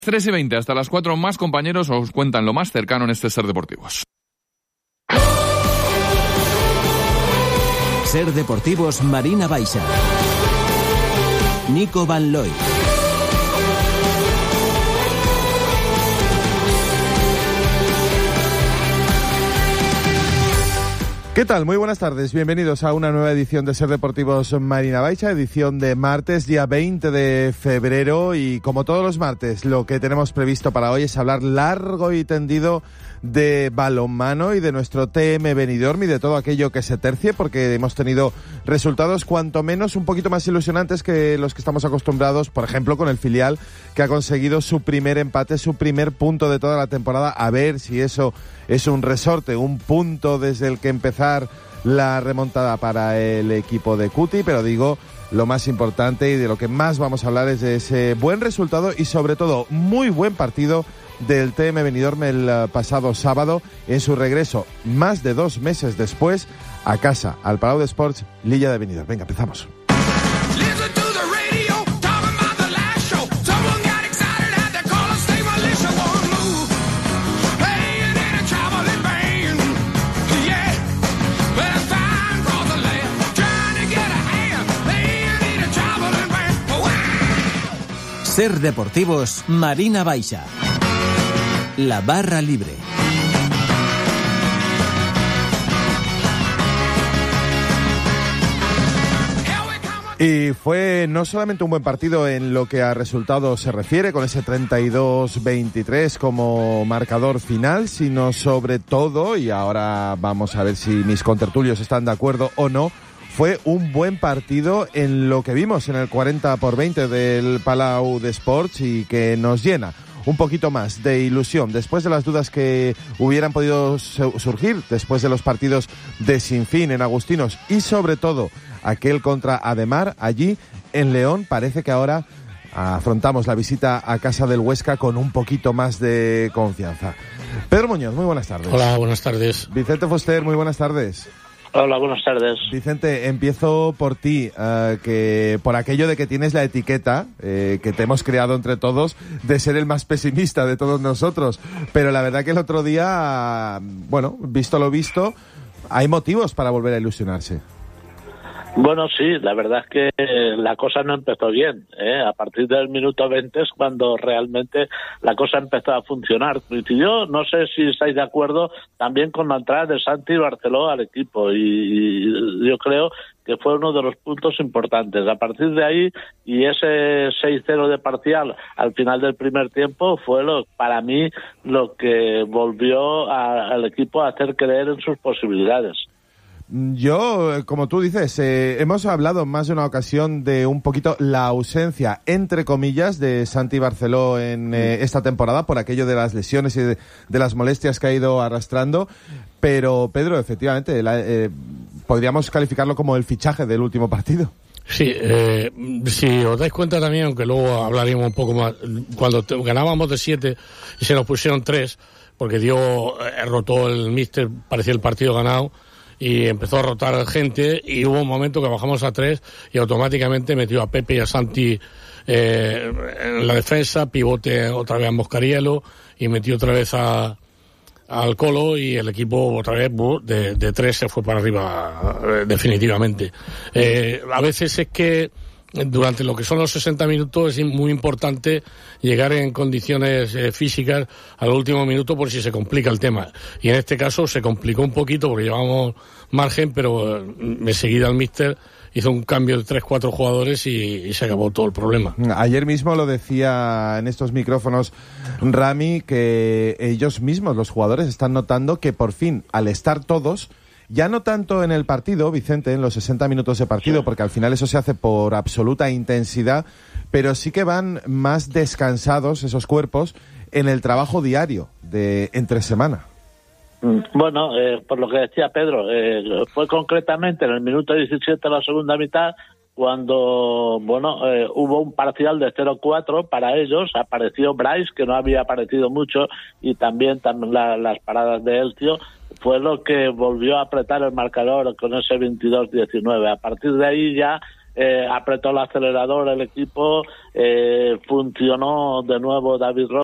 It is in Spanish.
3:20 hasta las 4, más compañeros os cuentan lo más cercano en este Ser Deportivos. Ser Deportivos Marina Baixa. Nico Van Looy. ¿Qué tal? Muy buenas tardes. Bienvenidos a una nueva edición de Ser Deportivos Marina Baixa, edición de martes, día 20 de febrero. Y como todos los martes, lo que tenemos previsto para hoy es hablar largo y tendido de balonmano y de nuestro TM Benidorm y de todo aquello que se tercie, porque hemos tenido resultados cuanto menos un poquito más ilusionantes que los que estamos acostumbrados, por ejemplo con el filial, que ha conseguido su primer empate, su primer punto de toda la temporada. A ver si eso es un resorte, un punto desde el que empezar la remontada para el equipo de Cuti, pero digo, lo más importante y de lo que más vamos a hablar es de ese buen resultado y sobre todo muy buen partido del TM Benidorm el pasado sábado en su regreso más de 2 meses después a casa, al Palau d'Esports Lilla de Benidorm. Venga, empezamos. Ser Deportivos Marina Baixa. La barra libre. Y fue no solamente un buen partido en lo que a resultados se refiere, con ese 32-23 como marcador final, sino sobre todo, y ahora vamos a ver si mis contertulios están de acuerdo o no, fue un buen partido en lo que vimos en el 40-20 del Palau d'Esports y que nos llena un poquito más de ilusión después de las dudas que hubieran podido surgir después de los partidos de Sinfín en Agustinos y sobre todo aquel contra Ademar allí en León. Parece que ahora afrontamos la visita a casa del Huesca con un poquito más de confianza. Pedro Muñoz, muy buenas tardes. Hola, buenas tardes. Vicente Fuster, muy buenas tardes. Hola, buenas tardes. Vicente, empiezo por ti, que por aquello de que tienes la etiqueta que te hemos creado entre todos de ser el más pesimista de todos nosotros, pero la verdad que el otro día, bueno, visto lo visto, hay motivos para volver a ilusionarse. Bueno, sí, la verdad es que la cosa no empezó bien, ¿eh? A partir del minuto 20 es cuando realmente la cosa empezó a funcionar. Coincidió, no sé si estáis de acuerdo, también con la entrada de Santi Barceló al equipo y yo creo que fue uno de los puntos importantes. A partir de ahí, y ese 6-0 de parcial al final del primer tiempo fue para mí lo que volvió al equipo a hacer creer en sus posibilidades. Yo, como tú dices, hemos hablado en más de una ocasión de un poquito la ausencia, entre comillas, de Santi Barceló en esta temporada por aquello de las lesiones y de las molestias que ha ido arrastrando. Pero, Pedro, efectivamente, podríamos calificarlo como el fichaje del último partido. Sí, si os dais cuenta también, aunque luego hablaríamos un poco más, cuando ganábamos de 7 y se nos pusieron 3, porque rotó el míster, parecía el partido ganado, y empezó a rotar gente y hubo un momento que bajamos a 3 y automáticamente metió a Pepe y a Santi en la defensa, pivote otra vez a Moscariello y metió otra vez al Colo y el equipo otra vez de 3 se fue para arriba definitivamente. A veces es que durante lo que son los 60 minutos es muy importante llegar en condiciones físicas al último minuto por si se complica el tema. Y en este caso se complicó un poquito porque llevábamos margen, pero enseguida el míster hizo un cambio de 3-4 jugadores y se acabó todo el problema. Ayer mismo lo decía en estos micrófonos Rami, que ellos mismos, los jugadores, están notando que por fin, al estar todos, ya no tanto en el partido, Vicente, en los 60 minutos de partido, porque al final eso se hace por absoluta intensidad, pero sí que van más descansados esos cuerpos en el trabajo diario de entre semana. Bueno, por lo que decía Pedro, fue concretamente en el minuto 17 de la segunda mitad cuando, hubo un parcial de 0-4 para ellos. Apareció Bryce, que no había aparecido mucho, y también las paradas de Elcio. Fue lo que volvió a apretar el marcador con ese 22-19. A partir de ahí ya apretó el acelerador el equipo, funcionó de nuevo David Rodríguez